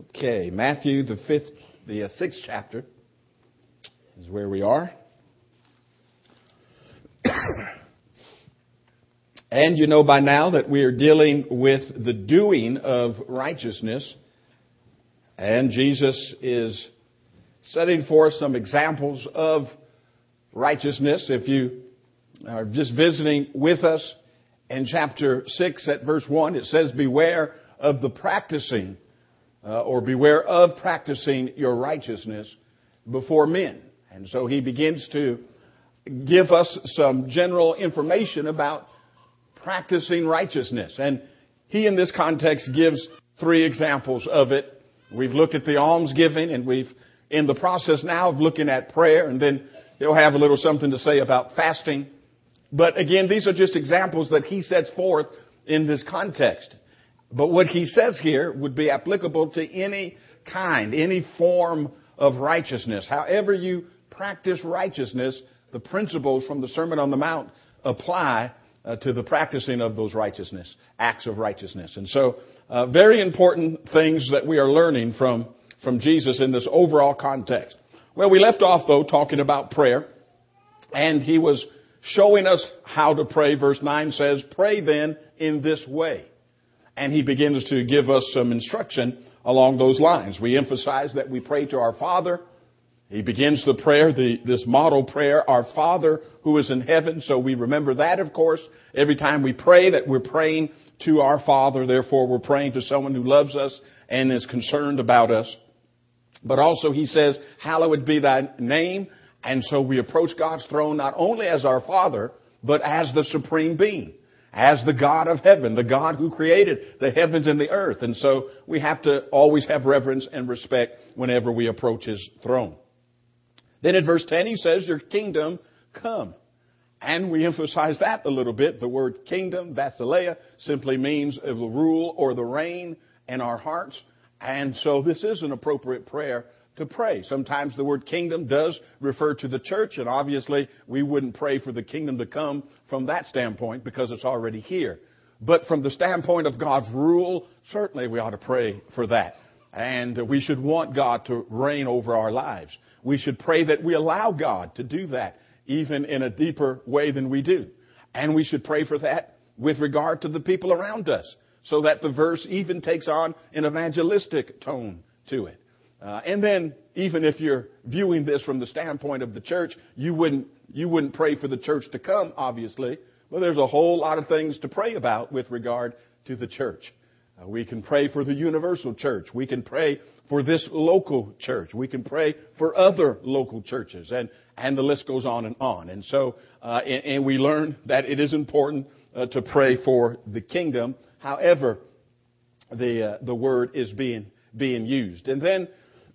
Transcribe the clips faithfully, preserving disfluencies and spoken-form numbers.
Okay, Matthew, the fifth, the uh, sixth chapter is where we are. And you know by now that we are dealing with the doing of righteousness. And Jesus is setting forth some examples of righteousness. If you are just visiting with us in chapter six at verse one, it says, beware of the practicing, uh, or beware of practicing your righteousness before men. And so he begins to give us some general information about practicing righteousness. And he, in this context, gives three examples of it. We've looked at the almsgiving, and we've in the process now of looking at prayer, and then he'll have a little something to say about fasting. But again, these are just examples that he sets forth in this context. But what he says here would be applicable to any kind, any form of righteousness. However you practice righteousness, the principles from the Sermon on the Mount apply uh, to the practicing of those righteousness, acts of righteousness. And so, uh, very important things that we are learning from, from Jesus in this overall context. Well, we left off, though, talking about prayer. And he was showing us how to pray. Verse nine says, pray then in this way. And he begins to give us some instruction along those lines. We emphasize that we pray to our Father. He begins the prayer, the, this model prayer, our Father who is in heaven. So we remember that, of course, every time we pray, that we're praying to our Father. Therefore, we're praying to someone who loves us and is concerned about us. But also he says, hallowed be thy name. And so we approach God's throne not only as our Father, but as the supreme being, as the God of heaven, the God who created the heavens and the earth. And so we have to always have reverence and respect whenever we approach his throne. Then in verse ten, he says, your kingdom come. And we emphasize that a little bit. The word kingdom, basileia, simply means the rule or the reign in our hearts. And so this is an appropriate prayer to pray. Sometimes the word kingdom does refer to the church, and obviously we wouldn't pray for the kingdom to come from that standpoint because it's already here. But from the standpoint of God's rule, certainly we ought to pray for that. And we should want God to reign over our lives. We should pray that we allow God to do that, even in a deeper way than we do. And we should pray for that with regard to the people around us, so that the verse even takes on an evangelistic tone to it. Uh, and then, even if you're viewing this from the standpoint of the church, you wouldn't you wouldn't pray for the church to come, obviously. But there's a whole lot of things to pray about with regard to the church. Uh, we can pray for the universal church. We can pray for this local church. We can pray for other local churches. And, and the list goes on and on. And so, uh, and, and we learn that it is important uh, to pray for the kingdom. However, the, uh, the word is being, being used. And then,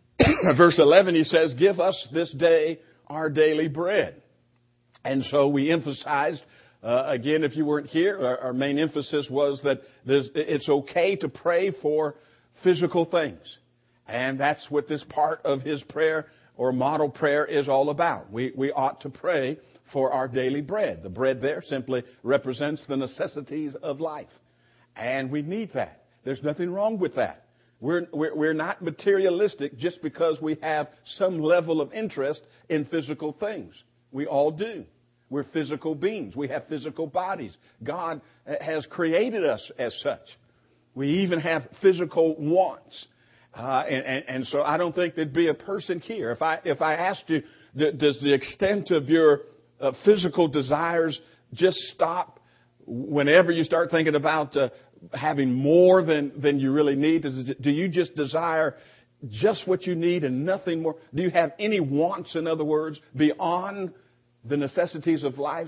verse eleven, he says, give us this day our daily bread. And so we emphasized, uh, again, if you weren't here, our, our main emphasis was that it's okay to pray for physical things. And that's what this part of his prayer or model prayer is all about. We, we ought to pray for our daily bread. The bread there simply represents the necessities of life. And we need that. There's nothing wrong with that. We're, we're, we're not materialistic just because we have some level of interest in physical things. We all do. We're physical beings. We have physical bodies. God has created us as such. We even have physical wants. Uh, and, and, and so I don't think there'd be a person here. If I, if I asked you, does the extent of your uh, physical desires just stop whenever you start thinking about uh, having more than, than you really need? Does it, do you just desire just what you need and nothing more? Do you have any wants, in other words, beyond the necessities of life?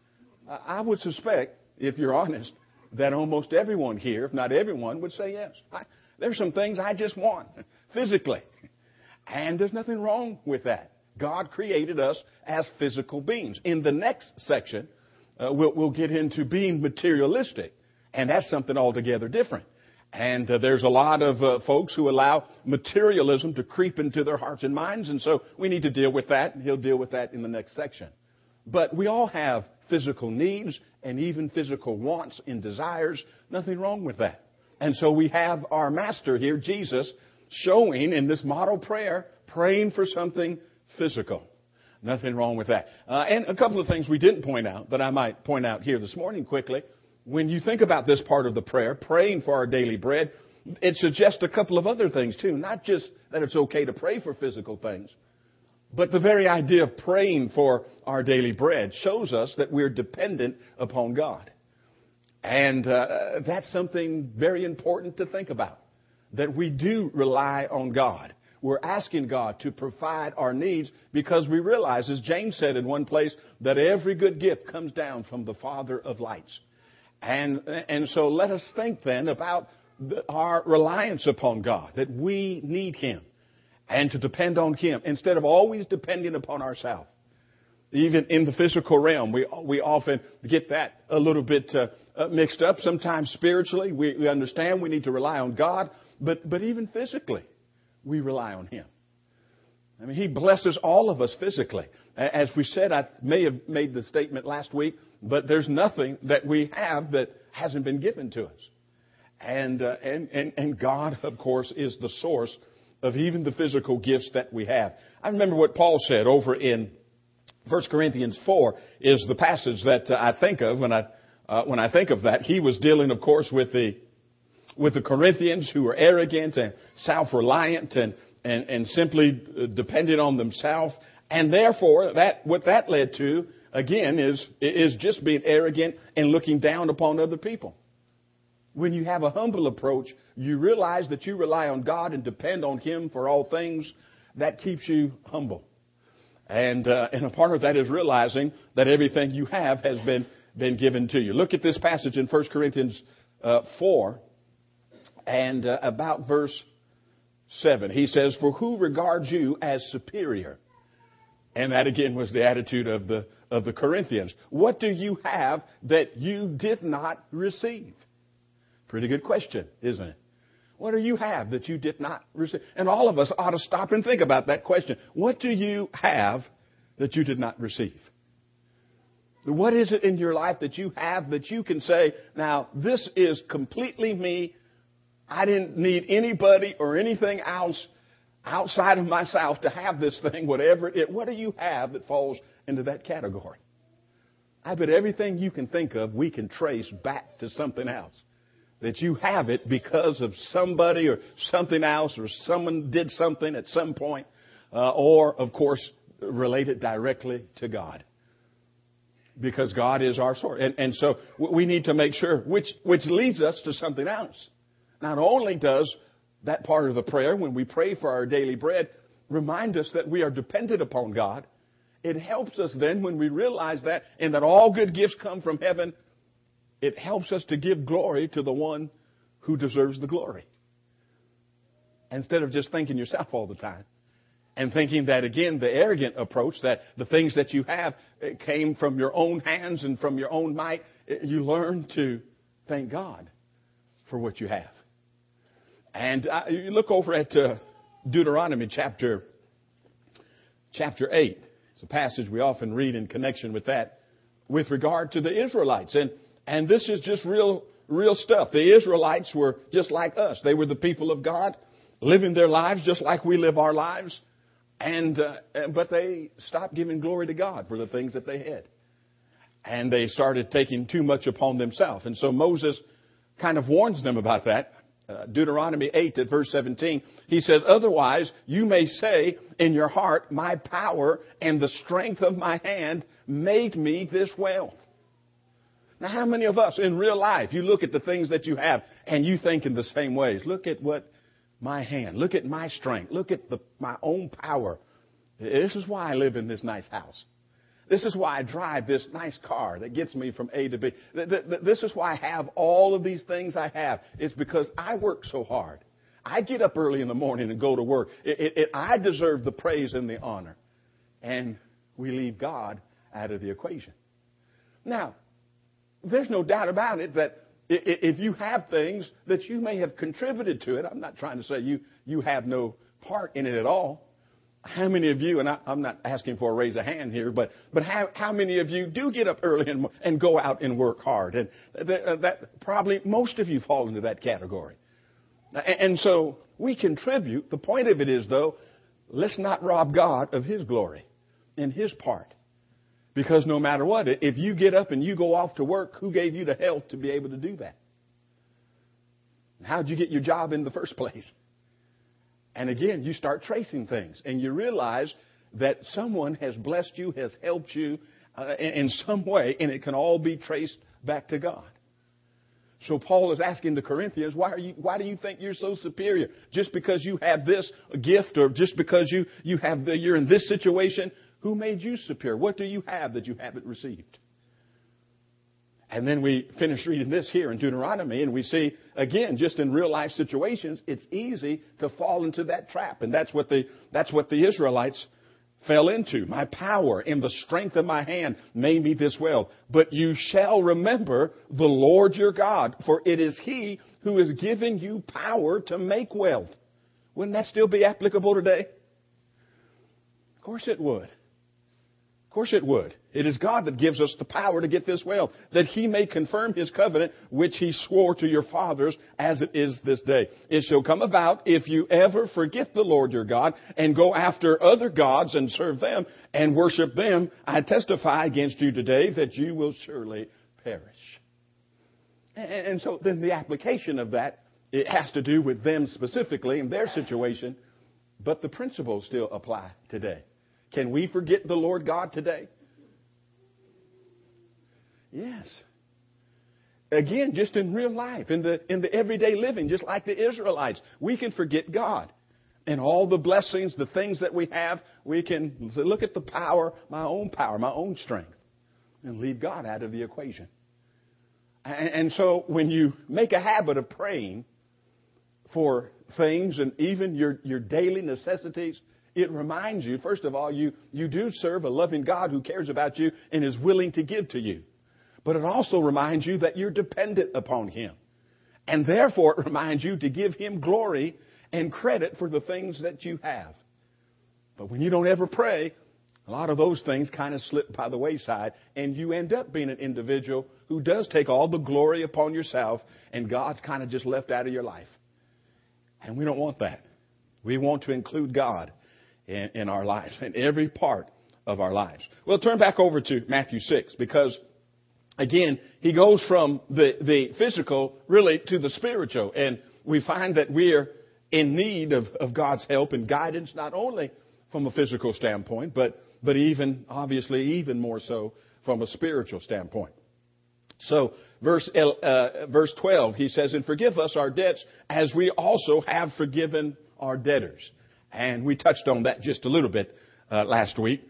I would suspect, if you're honest, that almost everyone here, if not everyone, would say yes. I, there's some things I just want physically. And there's nothing wrong with that. God created us as physical beings. In the next section, uh, we'll, we'll get into being materialistic. And that's something altogether different. And uh, there's a lot of uh, folks who allow materialism to creep into their hearts and minds. And so we need to deal with that. And he'll deal with that in the next section. But we all have physical needs and even physical wants and desires. Nothing wrong with that. And so we have our master here, Jesus, showing in this model prayer, praying for something physical. Nothing wrong with that. Uh, and a couple of things we didn't point out that I might point out here this morning quickly. When you think about this part of the prayer, praying for our daily bread, it suggests a couple of other things too. Not just that it's okay to pray for physical things, but the very idea of praying for our daily bread shows us that we're dependent upon God. And uh, that's something very important to think about, that we do rely on God. We're asking God to provide our needs because we realize, as James said in one place, that every good gift comes down from the Father of lights. And, and so let us think then about the, our reliance upon God, that we need Him and to depend on Him instead of always depending upon ourselves. Even in the physical realm, we we often get that a little bit uh, uh, mixed up. Sometimes spiritually, we, we understand we need to rely on God, but but even physically, we rely on Him. I mean, He blesses all of us physically. As we said, I may have made the statement last week, but there's nothing that we have that hasn't been given to us. And uh, and and and God, of course, is the source of even the physical gifts that we have. I remember what Paul said over in First Corinthians four is the passage that uh, I think of when I uh, when I think of that. He was dealing, of course, with the with the Corinthians who were arrogant and self-reliant and and, and simply dependent on themselves, and therefore that what that led to again is is just being arrogant and looking down upon other people. When you have a humble approach, you realize that you rely on God and depend on Him for all things. That keeps you humble. And, uh, and a part of that is realizing that everything you have has been, been given to you. Look at this passage in First Corinthians uh, four and uh, about verse seven. He says, "For who regards you as superior?" And that again was the attitude of the, of the Corinthians. What do you have that you did not receive? Pretty good question, isn't it? What do you have that you did not receive? And all of us ought to stop and think about that question. What do you have that you did not receive? What is it in your life that you have that you can say, now, this is completely me. I didn't need anybody or anything else outside of myself to have this thing, whatever it is. What do you have that falls into that category? I bet everything you can think of, we can trace back to something else. That you have it because of somebody or something else, or someone did something at some point, uh, or, of course, related directly to God. Because God is our source. And, and so we need to make sure, which, which leads us to something else. Not only does that part of the prayer, when we pray for our daily bread, remind us that we are dependent upon God, it helps us then when we realize that, and that all good gifts come from heaven, it helps us to give glory to the one who deserves the glory. Instead of just thinking yourself all the time. And thinking that, again, the arrogant approach, that the things that you have came from your own hands and from your own might, you learn to thank God for what you have. And uh, you look over at uh, Deuteronomy chapter, chapter eight. It's a passage we often read in connection with that, with regard to the Israelites. And And this is just real, real stuff. The Israelites were just like us. They were the people of God, living their lives just like we live our lives. And uh, but they stopped giving glory to God for the things that they had. And they started taking too much upon themselves. And so Moses kind of warns them about that. Uh, Deuteronomy eight at verse seventeen, he says, "Otherwise you may say in your heart, my power and the strength of my hand made me this wealth." Now, how many of us in real life, you look at the things that you have and you think in the same ways? Look at what my hand, look at my strength, look at the, my own power. This is why I live in this nice house. This is why I drive this nice car that gets me from A to B. This is why I have all of these things I have. It's because I work so hard. I get up early in the morning and go to work. It, it, it, I deserve the praise and the honor. And we leave God out of the equation. Now, there's no doubt about it that if you have things that you may have contributed to it, I'm not trying to say you, you have no part in it at all. How many of you, and I, I'm not asking for a raise of hand here, but but how, how many of you do get up early and, and go out and work hard? And that, that probably most of you fall into that category. And, and so We contribute. The point of it is, though, let's not rob God of His glory and His part. Because no matter what, if you get up and you go off to work, who gave you the health to be able to do that? How'd you get your job in the first place? And again, you start tracing things and you realize that someone has blessed you, has helped you uh, in, in some way, and it can all be traced back to God. So Paul is asking the Corinthians, why are you, why do you think you're so superior? Just because you have this gift, or just because you, you have the, you're in this situation? Who made you superior? What do you have that you haven't received? And then we finish reading this here in Deuteronomy, and we see, again, just in real life situations, it's easy to fall into that trap. And that's what the, that's what the Israelites fell into. My power and the strength of my hand made me this wealth. But you shall remember the Lord your God, for it is He who is giving you power to make wealth. Wouldn't that still be applicable today? Of course it would. Of course it would. It is God that gives us the power to get this wealth, that He may confirm His covenant, which He swore to your fathers as it is this day. It shall come about if you ever forget the Lord your God and go after other gods and serve them and worship them, I testify against you today that you will surely perish. And so then the application of that, it has to do with them specifically in their situation, but the principles still apply today. Can we forget the Lord God today? Yes. Again, just in real life, in the in the everyday living, just like the Israelites, we can forget God. And all the blessings, the things that we have, we can say, look at the power, my own power, my own strength, and leave God out of the equation. And, and so when you make a habit of praying for things and even your, your daily necessities, it reminds you, first of all, you, you do serve a loving God who cares about you and is willing to give to you. But it also reminds you that you're dependent upon Him. And therefore, it reminds you to give Him glory and credit for the things that you have. But when you don't ever pray, a lot of those things kind of slip by the wayside, and you end up being an individual who does take all the glory upon yourself, and God's kind of just left out of your life. And we don't want that. We want to include God in, in our lives, in every part of our lives. Well, turn back over to Matthew six, because again, he goes from the, the physical really to the spiritual. And we find that we're in need of, of God's help and guidance, not only from a physical standpoint, but, but even, obviously, even more so from a spiritual standpoint. So, verse, uh, verse twelve, he says, and forgive us our debts as we also have forgiven our debtors. And we touched on that just a little bit uh, last week.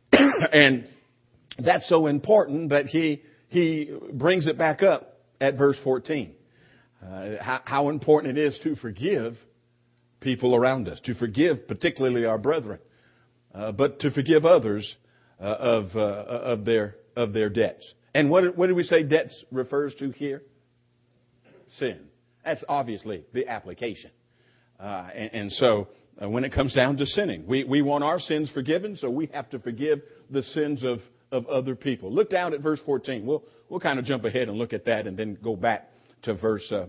And that's so important that he he brings it back up at verse fourteen. Uh, how, how important it is to forgive people around us, to forgive particularly our brethren, uh, but to forgive others uh, of uh, of their of their debts. And what what did we say debts refers to here? Sin. That's obviously the application. Uh, and, and so uh, when it comes down to sinning, we we want our sins forgiven, so we have to forgive the sins of of other people. Look down at verse fourteen. We'll we'll kind of jump ahead and look at that, and then go back to verse. Uh,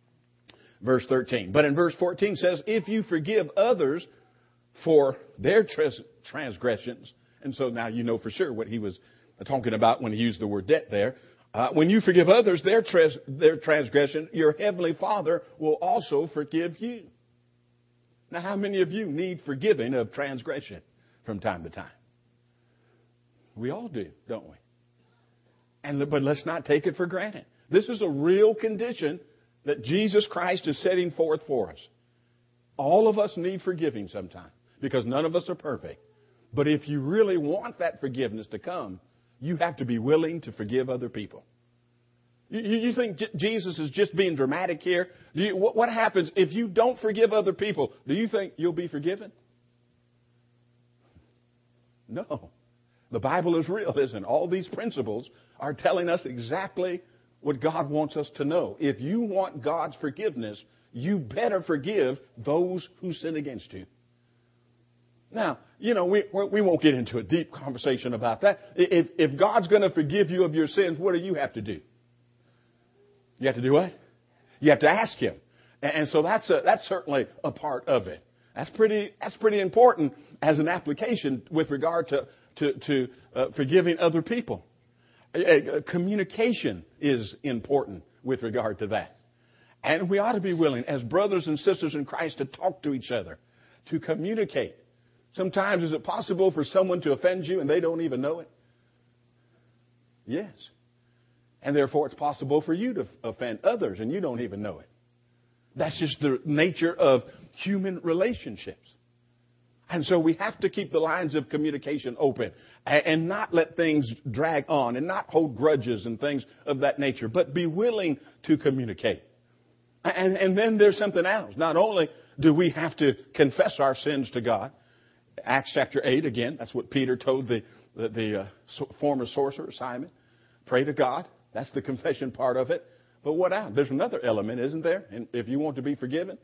Verse thirteen. But in verse fourteen says, if you forgive others for their trans- transgressions. And so now you know for sure what he was talking about when he used the word debt there. Uh, when you forgive others their, trans- their transgression, your heavenly Father will also forgive you. Now, how many of you need forgiving of transgression from time to time? We all do, don't we? And but let's not take it for granted. This is a real condition that Jesus Christ is setting forth for us. All of us need forgiving sometime, because none of us are perfect. But if you really want that forgiveness to come, you have to be willing to forgive other people. You, you think J- Jesus is just being dramatic here? Do you, what, what happens if you don't forgive other people? Do you think you'll be forgiven? No. The Bible is real, isn't it? All these principles are telling us exactly what God wants us to know. If you want God's forgiveness, you better forgive those who sin against you. Now, you know, we we won't get into a deep conversation about that. If, if God's going to forgive you of your sins, what do you have to do? You have to do what? You have to ask Him. And, and so that's a, that's certainly a part of it. That's pretty, that's pretty important as an application with regard to, to, to uh, forgiving other people. Uh, uh, communication is important with regard to that. And we ought to be willing, as brothers and sisters in Christ, to talk to each other, to communicate. Sometimes, is it possible for someone to offend you and they don't even know it? Yes. And therefore, it's possible for you to offend others and you don't even know it. That's just the nature of human relationships. And so we have to keep the lines of communication open and not let things drag on and not hold grudges and things of that nature, but be willing to communicate. And, and then there's something else. Not only do we have to confess our sins to God, Acts chapter eight, again, that's what Peter told the, the, the uh, former sorcerer, Simon. Pray to God. That's the confession part of it. But what else? There's another element, isn't there? And if you want to be forgiven,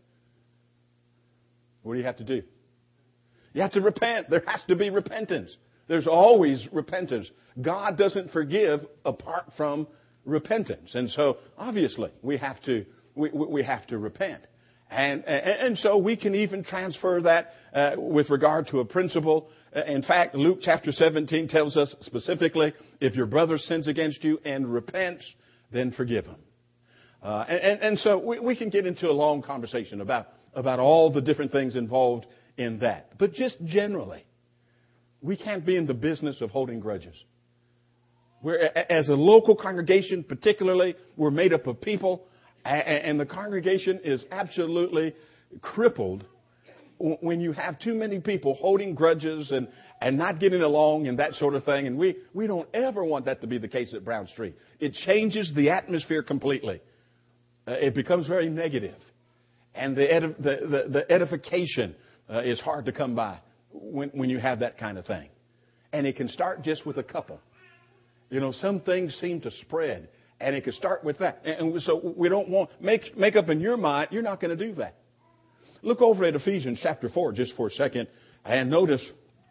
what do you have to do? You have to repent. There has to be repentance. There's always repentance. God doesn't forgive apart from repentance. And so, obviously, we have to we, we have to repent. And, and, and so we can even transfer that uh, with regard to a principle. In fact, Luke chapter seventeen tells us specifically, if your brother sins against you and repents, then forgive him. Uh, and, and, and so we, we can get into a long conversation about, about all the different things involved in that. But just generally, we can't be in the business of holding grudges. We're, as a local congregation, particularly, we're made up of people, and the congregation is absolutely crippled when you have too many people holding grudges and, and not getting along and that sort of thing. And we, we don't ever want that to be the case at Brown Street. It changes the atmosphere completely. Uh, it becomes very negative. And the, edif- the, the, the edification uh, is hard to come by when, when you have that kind of thing. And it can start just with a couple. You know, some things seem to spread. And it can start with that. And so we don't want, make, make up in your mind, you're not going to do that. Look over at Ephesians chapter four just for a second. And notice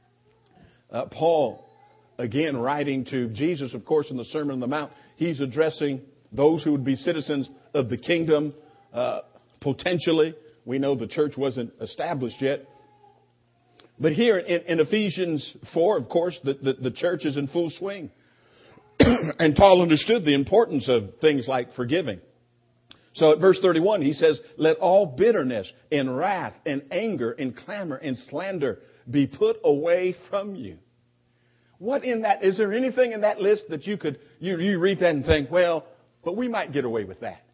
uh, Paul, again, writing to Jesus, of course, in the Sermon on the Mount. He's addressing those who would be citizens of the kingdom, uh, potentially. We know the church wasn't established yet. But here in, in Ephesians four, of course, the, the, the church is in full swing. And Paul understood the importance of things like forgiving. So at verse thirty-one, he says, let all bitterness and wrath and anger and clamor and slander be put away from you. What in that, is there anything in that list that you could, you, you read that and think, well, but we might get away with that.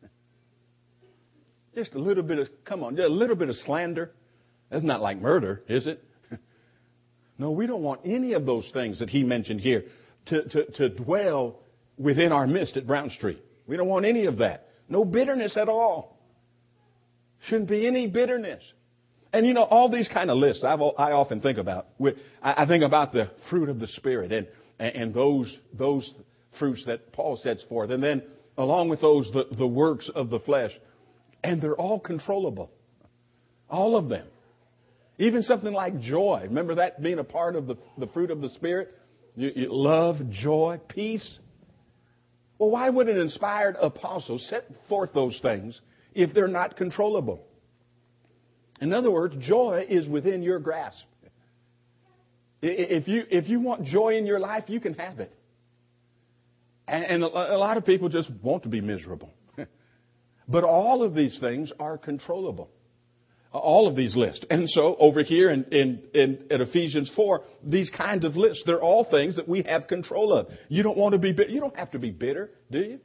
Just a little bit of, come on, just a little bit of slander. That's not like murder, is it? No, we don't want any of those things that he mentioned here to, to, to dwell within our midst at Brown Street. We don't want any of that. No bitterness at all. Shouldn't be any bitterness. And you know, all these kind of lists I've, I often think about. I think about the fruit of the Spirit and, and those, those fruits that Paul sets forth. And then along with those, the, the works of the flesh. And they're all controllable. All of them. Even something like joy. Remember that being a part of the, the fruit of the Spirit? You, you love, joy, peace. Well, why would an inspired apostle set forth those things if they're not controllable? In other words, joy is within your grasp. If you, if you want joy in your life, you can have it. And, and a lot of people just want to be miserable. But all of these things are controllable. All of these lists. And so over here in, in, in at Ephesians four, these kinds of lists, they're all things that we have control of. You don't want to be bitter. You don't have to be bitter, do you?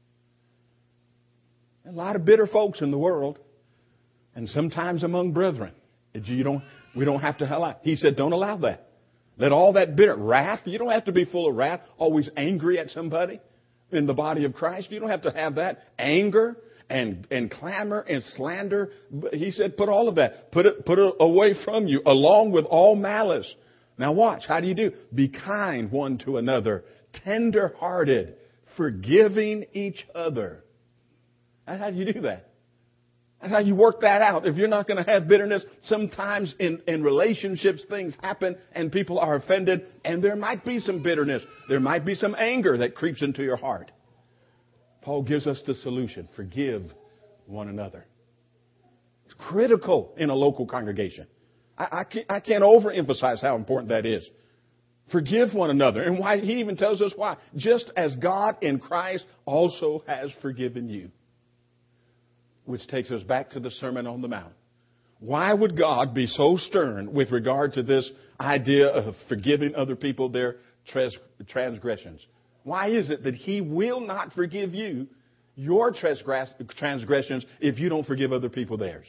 A lot of bitter folks in the world. And sometimes among brethren. You don't, we don't have to allow. He said, don't allow that. Let all that bitter wrath. You don't have to be full of wrath, always angry at somebody in the body of Christ. You don't have to have that anger. And, and clamor and slander. He said, put all of that. Put it, put it away from you, along with all malice. Now watch. How do you do? Be kind one to another. Tender-hearted. Forgiving each other. That's how you do that. That's how you work that out. If you're not going to have bitterness, sometimes in, in relationships things happen and people are offended. And there might be some bitterness. There might be some anger that creeps into your heart. Paul gives us the solution. Forgive one another. critical in a local congregation. I, I, can't, I can't overemphasize how important that is. Forgive one another. And why he even tells us why. Just as God in Christ also has forgiven you. Which takes us back to the Sermon on the Mount. Why would God be so stern with regard to this idea of forgiving other people their trans- transgressions? Why is it that He will not forgive you your transgress- transgressions if you don't forgive other people theirs?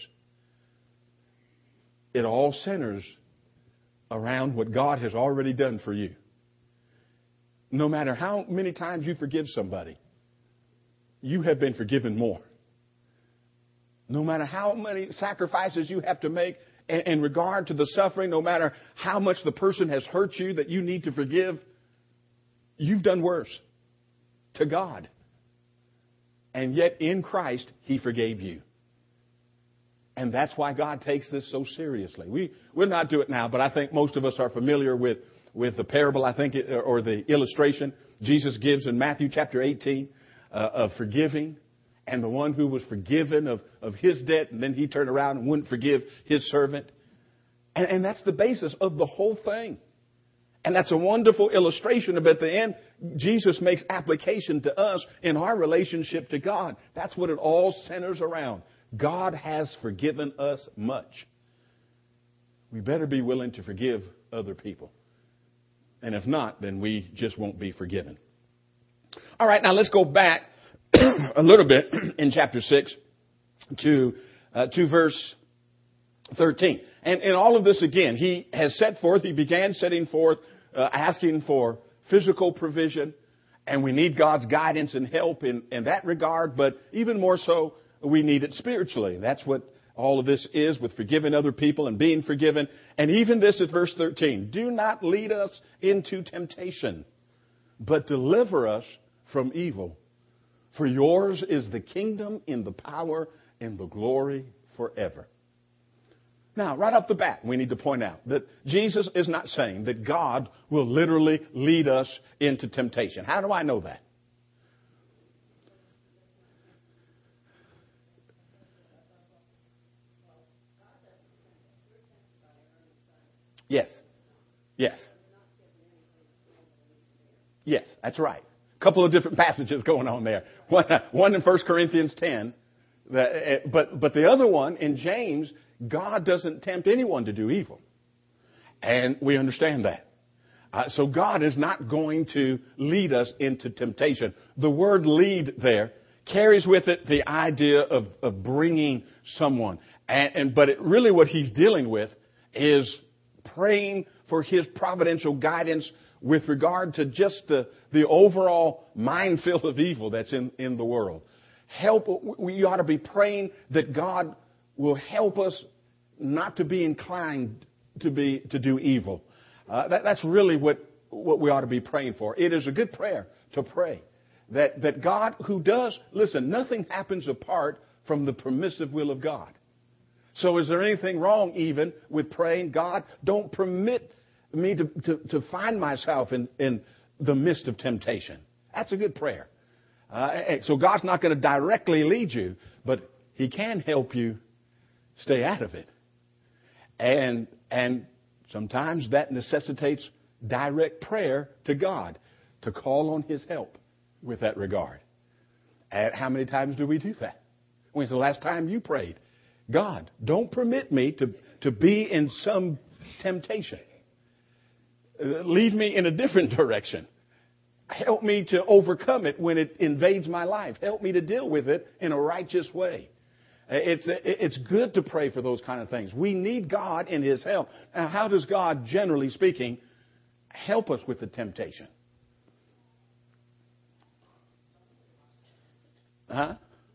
It all centers around what God has already done for you. No matter how many times you forgive somebody, you have been forgiven more. No matter how many sacrifices you have to make in, in regard to the suffering, no matter how much the person has hurt you that you need to forgive, you've done worse to God. And yet in Christ, He forgave you. And that's why God takes this so seriously. We, we'll not do it now, but I think most of us are familiar with, with the parable, I think, it, or the illustration Jesus gives in Matthew chapter eighteen uh, of forgiving. And the one who was forgiven of, of his debt, and then he turned around and wouldn't forgive his servant. And, and that's the basis of the whole thing. And that's a wonderful illustration. But at the end, Jesus makes application to us in our relationship to God. That's what it all centers around. God has forgiven us much. We better be willing to forgive other people. And if not, then we just won't be forgiven. All right, now let's go back a little bit in chapter six to uh, to verse thirteen. And in all of this, again, he has set forth, he began setting forth, uh, asking for physical provision. And we need God's guidance and help in, in that regard. But even more so, we need it spiritually. That's what all of this is with forgiving other people and being forgiven. And even this at verse thirteen. Do not lead us into temptation, but deliver us from evil. For yours is the kingdom and the power and the glory forever. Now, right off the bat, we need to point out that Jesus is not saying that God will literally lead us into temptation. How do I know that? Yes. Yes. Yes, that's right. A couple of different passages going on there. One, one in First Corinthians ten. But, but the other one in James, God doesn't tempt anyone to do evil. And we understand that. Uh, so God is not going to lead us into temptation. The word lead there carries with it the idea of, of bringing someone. And, and but it, really what he's dealing with is praying for His providential guidance with regard to just the, the overall minefield of evil that's in, in the world. Help, we ought to be praying that God will help us not to be inclined to be to do evil. Uh, that, that's really what, what we ought to be praying for. It is a good prayer to pray. That, that God who does, listen, nothing happens apart from the permissive will of God. So is there anything wrong even with praying, God, don't permit me to, to, to find myself in, in the midst of temptation? That's a good prayer. Uh, so God's not going to directly lead you, but He can help you stay out of it. And, and sometimes that necessitates direct prayer to God to call on His help with that regard. And how many times do we do that? When's the last time you prayed? God, don't permit me to, to be in some temptation. Uh, lead me in a different direction. Help me to overcome it when it invades my life. Help me to deal with it in a righteous way. It's, it's good to pray for those kind of things. We need God in His help. Now, how does God, generally speaking, help us with the temptation? Huh?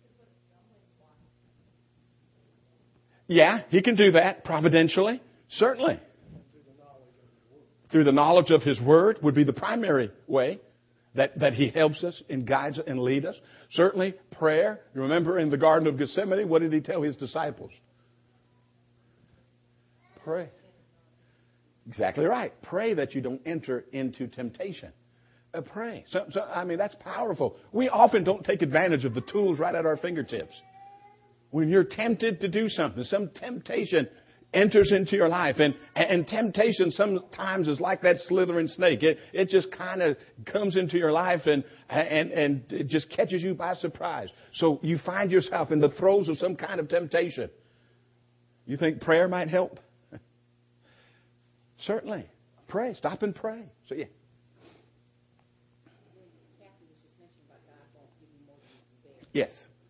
Yeah, He can do that providentially, certainly. Through the knowledge of His Word would be the primary way that, that He helps us and guides and leads us. Certainly, prayer. Remember in the Garden of Gethsemane, what did He tell His disciples? Pray. Exactly right. Pray that you don't enter into temptation. Uh, pray. So, so, I mean, that's powerful. We often don't take advantage of the tools right at our fingertips. when you're tempted to do something, some temptation enters into your life. And, and temptation sometimes is like that slithering snake. It, it just kind of comes into your life and, and, and it just catches you by surprise. So you find yourself in the throes of some kind of temptation. You think prayer might help? Certainly. Pray. Stop and pray. So, yeah. Yes.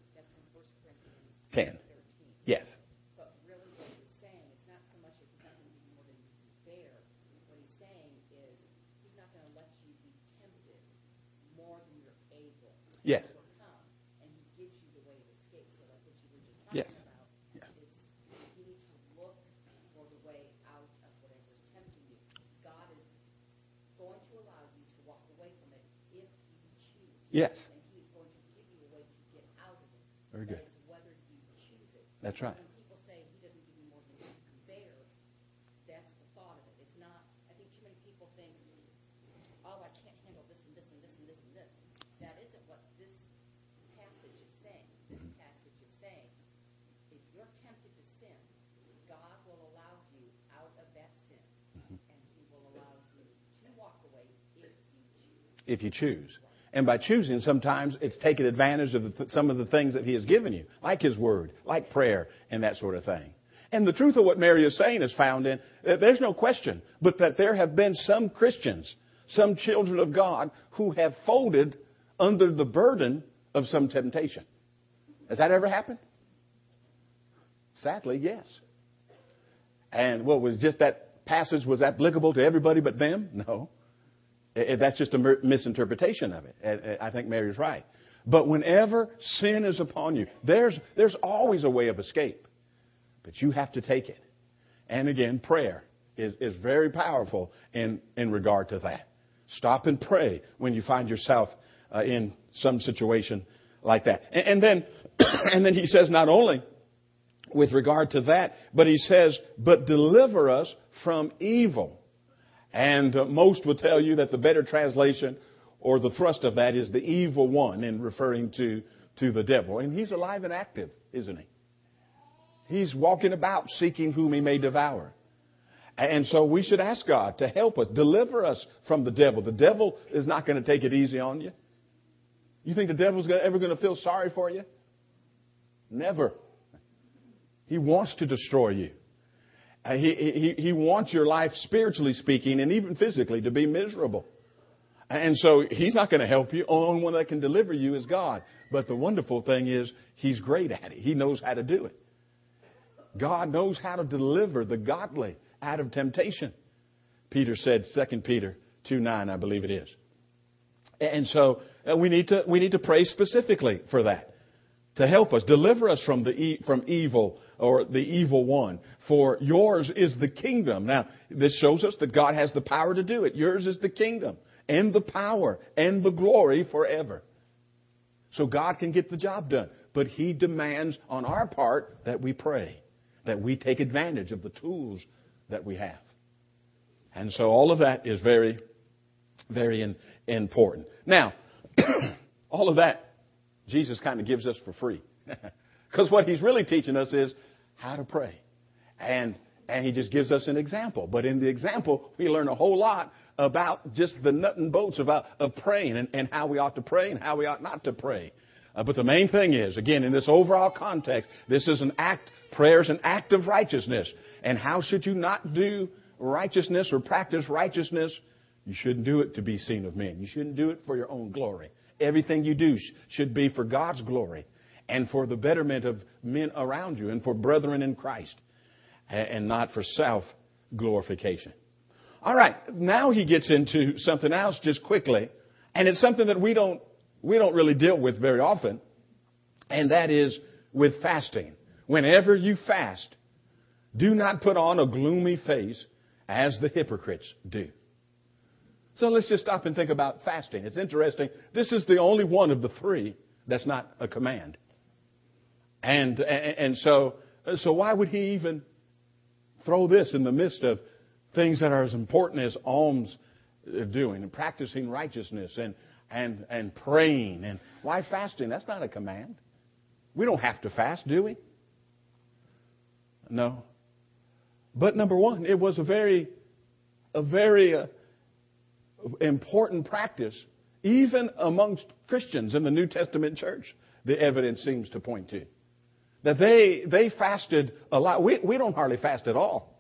Ten. Yes. But really what he's saying is not so much as he's not going to give you more than you can bear. What he's saying is he's not going to let you be tempted more than you're able Yes. to overcome. And he gives you the way of escape. So like what you were just talking Yes. about Yes. is you need to look for the way out of whatever is tempting you. God is going to allow you to walk away from it if you choose. Yes. And he's going to give you a way to get out of it. Very good. That is whether you choose it. That's right. When people say he doesn't give you more than you can bear, that's the thought of it. It's not, I think too many people think, oh, I can't handle this and this and this and this and this. That isn't what this passage is saying. This Mm-hmm. passage is saying, if you're tempted to sin, God will allow you out of that sin. Mm-hmm. And he will allow you to walk away if you choose. If you choose. And by choosing, sometimes it's taking advantage of the th- some of the things that he has given you, like his word, like prayer, and that sort of thing. And the truth of what Mary is saying is found in, uh, there's no question, but that there have been some Christians, some children of God, who have folded under the burden of some temptation. Has that ever happened? Sadly, yes. And what was just that passage was applicable to everybody but them? No. That's just a misinterpretation of it. I think Mary's right. But whenever sin is upon you, there's, there's always a way of escape. But you have to take it. And again, prayer is, is very powerful in, in regard to that. Stop and pray when you find yourself uh, in some situation like that. And, and then, and then he says not only with regard to that, but he says, but deliver us from evil. And uh, most will tell you that the better translation or the thrust of that is the evil one, in referring to, to the devil. And he's alive and active, isn't he? He's walking about seeking whom he may devour. And so we should ask God to help us, deliver us from the devil. The devil is not going to take it easy on you. You think the devil's ever going to feel sorry for you? Never. He wants to destroy you. He, he, he wants your life, spiritually speaking, and even physically, to be miserable. And so he's not going to help you. Only one that can deliver you is God. But the wonderful thing is he's great at it. He knows how to do it. God knows how to deliver the godly out of temptation. Peter said, Second Peter two nine, I believe it is. And so we need to we need to pray specifically for that, to help us, deliver us from the e- from evil, or the evil one. For yours is the kingdom. Now, this shows us that God has the power to do it. Yours is the kingdom and the power and the glory forever. So God can get the job done. But He demands on our part that we pray, that we take advantage of the tools that we have. And so all of that is very, very in, important. Now, all of that Jesus kind of gives us for free. Because what He's really teaching us is how to pray. And and He just gives us an example. But in the example, we learn a whole lot about just the nut and bolts of, of praying, and, and how we ought to pray and how we ought not to pray. Uh, but the main thing is, again, in this overall context, this is an act, prayer is an act of righteousness. And how should you not do righteousness or practice righteousness? You shouldn't do it to be seen of men. You shouldn't do it for your own glory. Everything you do sh- should be for God's glory and for the betterment of men around you and for brethren in Christ, and, and not for self-glorification. All right, now he gets into something else just quickly, and it's something that we don't we don't really deal with very often, and that is with fasting. Whenever you fast, do not put on a gloomy face as the hypocrites do. So let's just stop and think about fasting. It's interesting. This is the only one of the three that's not a command. And and, and so so why would he even throw this in the midst of things that are as important as alms doing and practicing righteousness and and and praying? And why fasting? That's not a command. We don't have to fast, do we? No. But number one, it was a very, a very uh, important practice, even amongst Christians in the New Testament church, the evidence seems to point to. That they they fasted a lot. We, we don't hardly fast at all.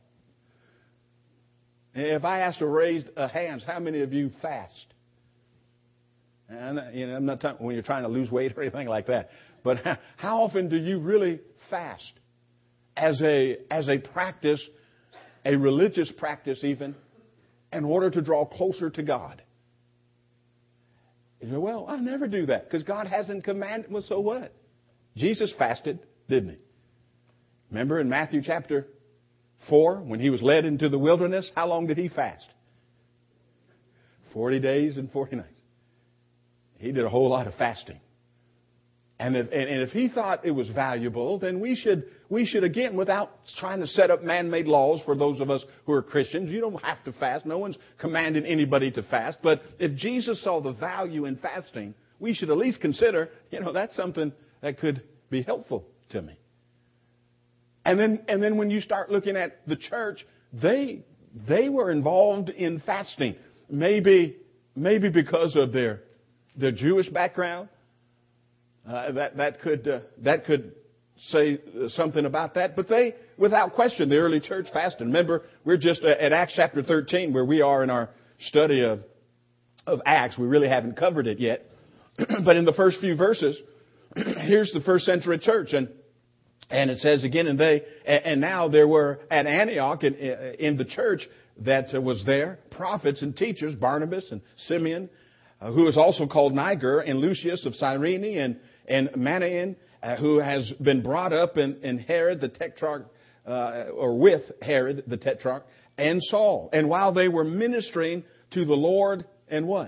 If I asked to raise a hands, how many of you fast? And you know, I'm not talking when you're trying to lose weight or anything like that. But how often do you really fast as a as a practice, a religious practice even, in order to draw closer to God? You say, well, I never do that because God hasn't commanded. Well, so what? Jesus fasted, didn't he? Remember in Matthew chapter four, when he was led into the wilderness, how long did he fast? Forty days and forty nights. He did a whole lot of fasting. And if, and if he thought it was valuable, then we should, we should again, without trying to set up man-made laws for those of us who are Christians, you don't have to fast. No one's commanding anybody to fast. But if Jesus saw the value in fasting, we should at least consider, you know, that's something that could be helpful to me. And then, and then when you start looking at the church, they, they were involved in fasting. Maybe, maybe because of their, their Jewish background. Uh, that that could uh, that could say something about that. But they, without question, the early church fasted. Remember, we're just at Acts chapter thirteen, where we are in our study of of Acts. We really haven't covered it yet. But in the first few verses, here's the first century church, and and it says again, and they and now there were at Antioch in, in the church that was there prophets and teachers, Barnabas and Simeon, uh, who is also called Niger, and Lucius of Cyrene, and and Manaen, uh, who has been brought up in, in Herod the Tetrarch, uh, or with Herod the Tetrarch, and Saul. And while they were ministering to the Lord, and what?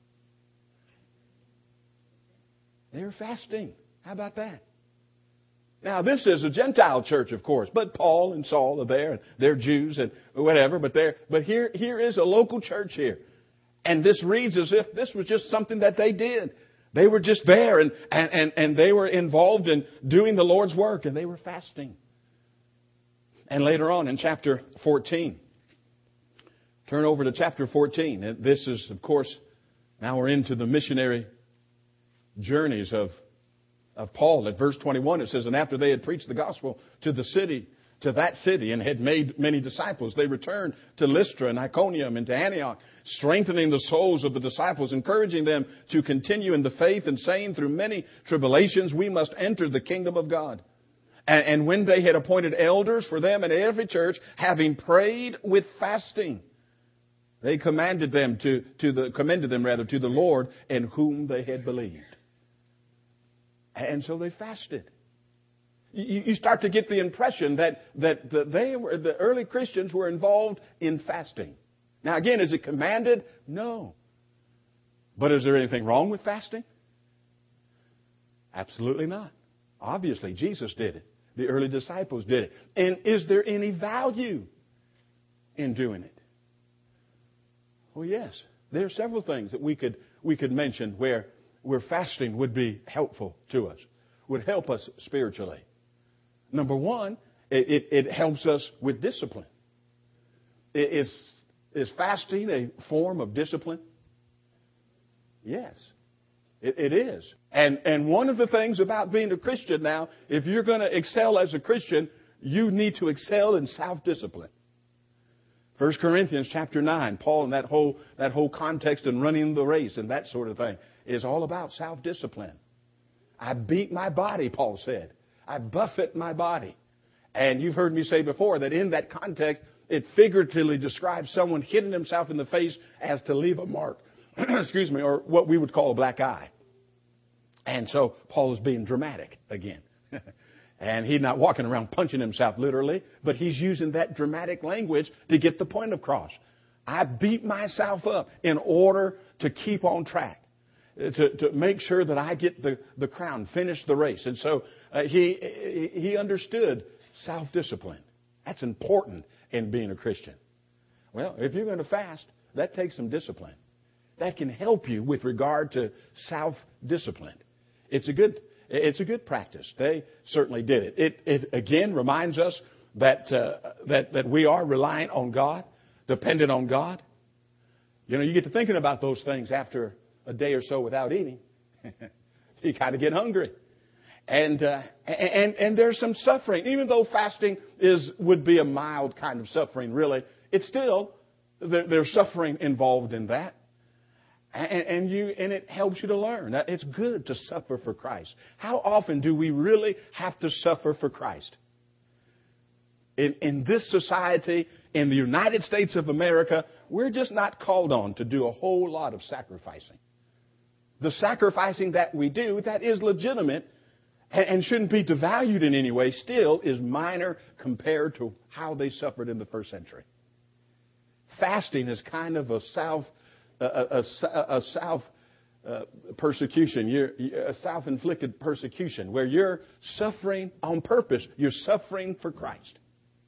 They were fasting. How about that? Now, this is a Gentile church, of course, but Paul and Saul are there, and they're Jews and whatever, but they're, but here, here is a local church here. And this reads as if this was just something that they did. They were just there, and, and, and, and they were involved in doing the Lord's work, and they were fasting. And later on in chapter fourteen, turn over to chapter fourteen. And this is, of course, now we're into the missionary journeys of, of Paul. At verse twenty-one, it says, and after they had preached the gospel to the city, to that city, and had made many disciples, they returned to Lystra and Iconium and to Antioch, strengthening the souls of the disciples, encouraging them to continue in the faith, and saying, through many tribulations we must enter the kingdom of God. And, and when they had appointed elders for them in every church, having prayed with fasting, they commanded them to, to the, commended them rather to the Lord in whom they had believed. And so they fasted. You start to get the impression that, that the, they were, the early Christians were involved in fasting. Now, again, is it commanded? No. But is there anything wrong with fasting? Absolutely not. Obviously, Jesus did it. The early disciples did it. And is there any value in doing it? Well, yes. There are several things that we could, we could mention where, where fasting would be helpful to us, would help us spiritually. Number one, it, it, it helps us with discipline. It, is, is fasting a form of discipline? Yes, it, it is. And, and one of the things about being a Christian now, if you're going to excel as a Christian, you need to excel in self-discipline. First Corinthians chapter nine, Paul in that whole, that whole context and running the race and that sort of thing is all about self-discipline. I beat my body, Paul said. I buffet my body. And you've heard me say before that in that context, it figuratively describes someone hitting himself in the face as to leave a mark, excuse me, or what we would call a black eye. And so Paul is being dramatic again. And he's not walking around punching himself literally, but he's using that dramatic language to get the point across. I beat myself up in order to keep on track. To, to make sure that I get the, the crown, finish the race. And so uh, he he understood self-discipline. That's important in being a Christian. Well, if you're going to fast, that takes some discipline. That can help you with regard to self-discipline. It's a good it's a good practice. They certainly did it. It, it again reminds us that, uh, that, that we are reliant on God, dependent on God. You know, you get to thinking about those things after a day or so without eating. You kind of get hungry. And, uh, and, and there's some suffering. Even though fasting is, would be a mild kind of suffering, really, it's still, there, there's suffering involved in that. And, and you, and it helps you to learn. It's good to suffer for Christ. How often do we really have to suffer for Christ? In, in this society, in the United States of America, we're just not called on to do a whole lot of sacrificing. The sacrificing that we do, that is legitimate and, and shouldn't be devalued in any way, still is minor compared to how they suffered in the first century. Fasting is kind of a self, a, a, a, a self uh, persecution, you're, a self-inflicted persecution, where you're suffering on purpose. You're suffering for Christ.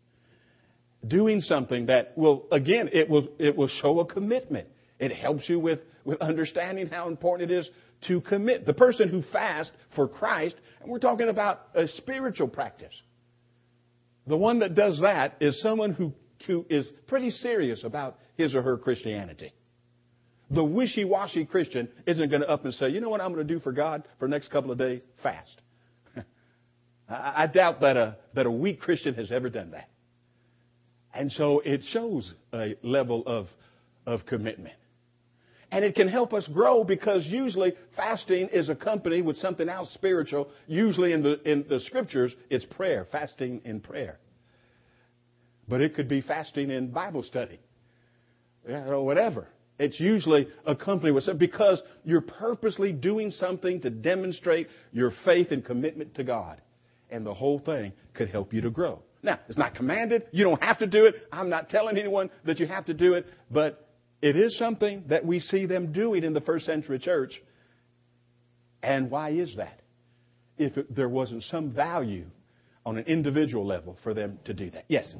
Doing something that will, again, it will it will show a commitment. It helps you with, with understanding how important it is to commit. The person who fasts for Christ, and we're talking about a spiritual practice. The one that does that is someone who, who is pretty serious about his or her Christianity. The wishy-washy Christian isn't going to up and say, you know what I'm going to do for God for the next couple of days? Fast. I, I doubt that a, that a weak Christian has ever done that. And so it shows a level of, of commitment. And it can help us grow because usually fasting is accompanied with something else spiritual. Usually in the, in the scriptures, it's prayer, fasting in prayer. But it could be fasting in Bible study, or whatever. It's usually accompanied with something because you're purposely doing something to demonstrate your faith and commitment to God. And the whole thing could help you to grow. Now, it's not commanded. You don't have to do it. I'm not telling anyone that you have to do it. But it is something that we see them doing in the first century church. And why is that? If it, there wasn't some value on an individual level for them to do that. Yes?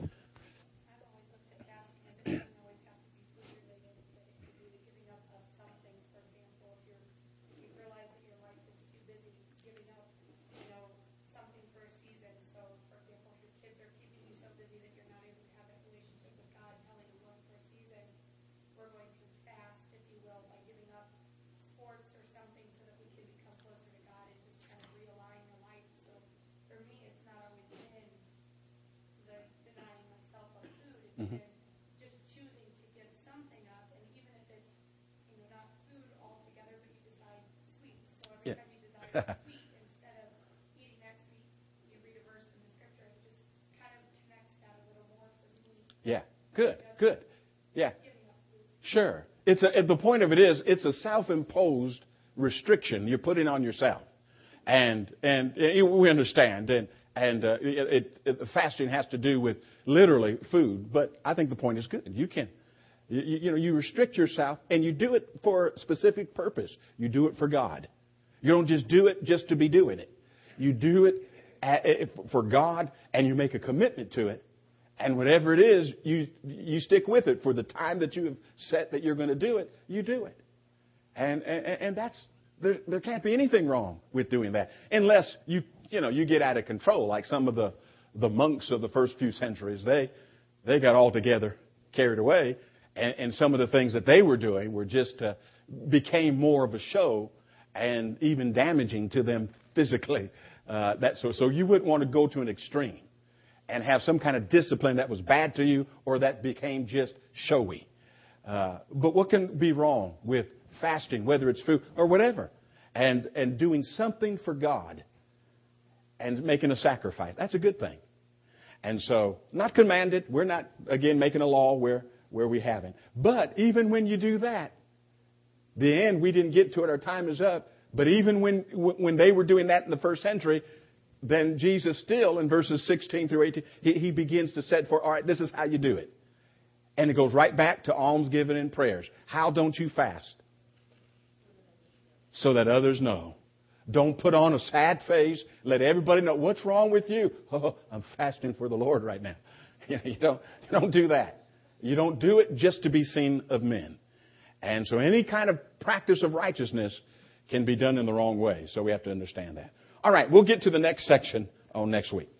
Mm-hmm. Just choosing to give something up, and even if it's, you know, not food altogether, but you decide sweet. So every yeah. time you decide sweet, instead of eating that sweet, you read a verse in the scripture. It just kind of connects that a little more for me. Yeah, good, good. Yeah, sure. It's a, the point of it is, it's a self-imposed restriction you're putting on yourself, and and we understand and. And uh, it, it, fasting has to do with literally food. But I think the point is good. You can, you, you know, you restrict yourself and you do it for a specific purpose. You do it for God. You don't just do it just to be doing it. You do it at, for God and you make a commitment to it. And whatever it is, you you stick with it for the time that you have set that you're going to do it. You do it. And and, and that's there, there can't be anything wrong with doing that unless you. You know, you get out of control like some of the, the monks of the first few centuries. They they got all together, carried away, and, and some of the things that they were doing were just uh, became more of a show and even damaging to them physically. Uh, that so so you wouldn't want to go to an extreme and have some kind of discipline that was bad to you or that became just showy. Uh, but what can be wrong with fasting, whether it's food or whatever, and and doing something for God? And making a sacrifice. That's a good thing. And so, not commanded. We're not, again, making a law where, where we haven't. But even when you do that, the end, we didn't get to it. Our time is up. But even when, when they were doing that in the first century, then Jesus still, in verses sixteen through eighteen, he, he begins to set for, all right, this is how you do it. And it goes right back to almsgiving and prayers. How don't you fast? So that others know. Don't put on a sad face. Let everybody know what's wrong with you. Oh, I'm fasting for the Lord right now. You know, you don't, you don't do that. You don't do it just to be seen of men. And so any kind of practice of righteousness can be done in the wrong way. So we have to understand that. All right, we'll get to the next section on next week.